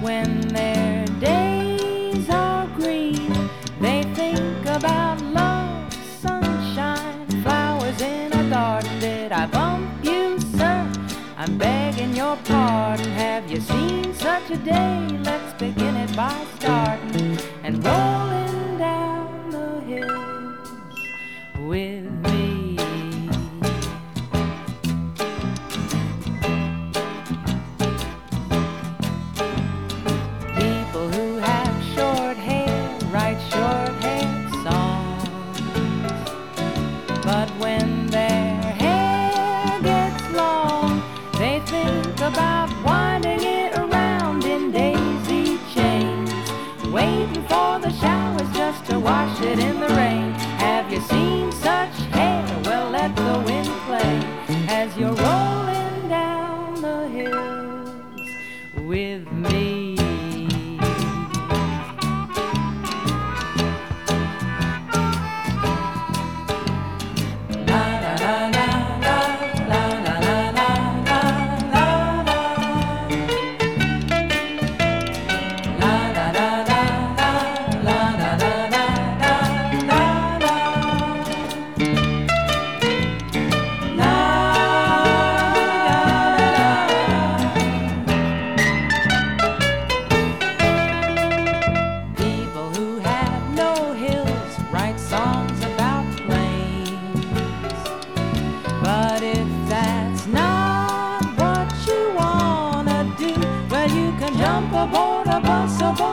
when their days are green, they think about love, sunshine, flowers in a garden. Did I bump you, sir? I'm begging your pardon. Have you seen such a day? Let's begin it by starting and rolling down the hills with me. People who have short hair write short-haired songs, but when their hair gets long, they think about winding it around in daisy chains, waiting for the showers just to wash it in the rain. Have you seen such hair? Well, let the wind play as you're rolling down the hills with me. But if that's not what you wanna do, well, you can jump aboard a bus, aboard